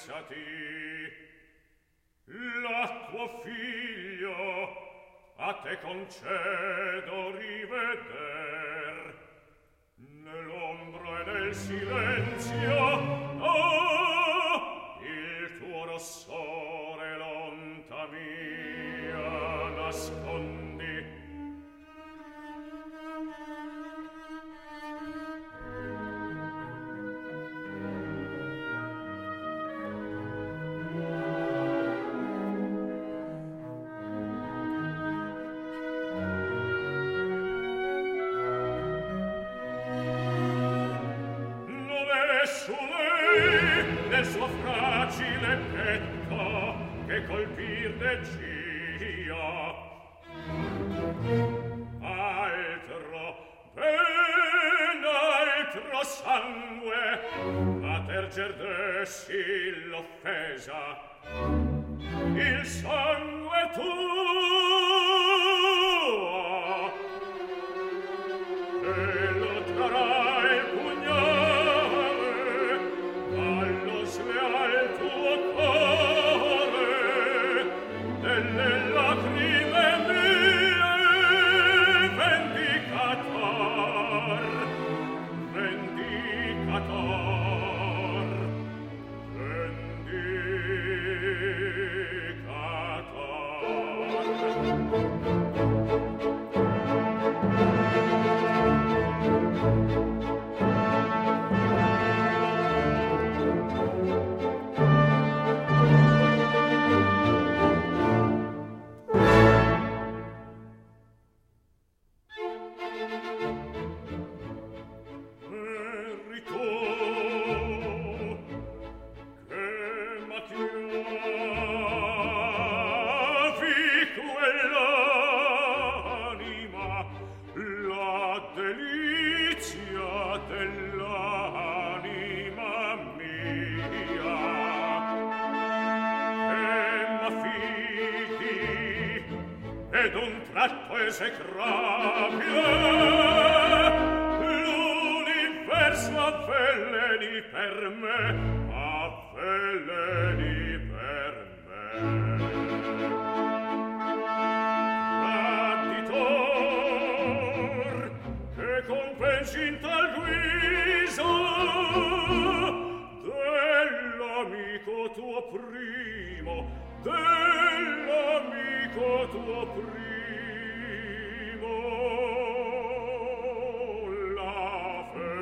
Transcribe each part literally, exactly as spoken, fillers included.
alzati, la tuo figlio a te concedo riveder nell'ombra e nel silenzio. Oh, il tuo rossore l'onta mia nascondi. Nel suo fragile petto che colpir degia altro ben altro sangue a terger dessi l'offesa il sangue tuo e lo trarà il pugnale allo sleal tuo cuore delle lacrime mie vendicator vendicator ed un tratto esecrabile l'universo avveleni per me avveleni per me traditor che compensi in tal guisa dell'amico tuo primo dell'amico tuo primo la fe.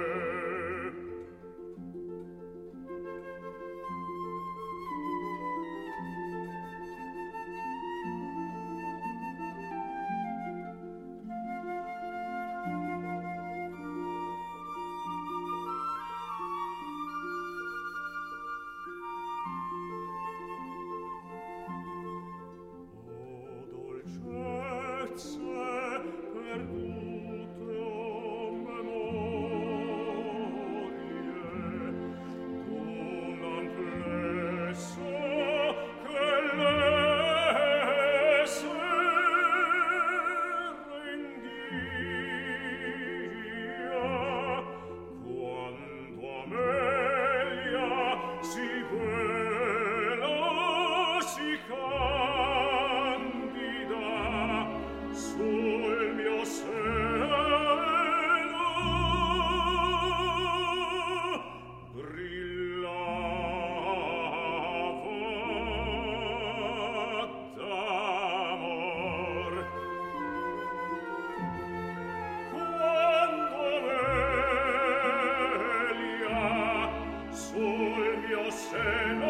Se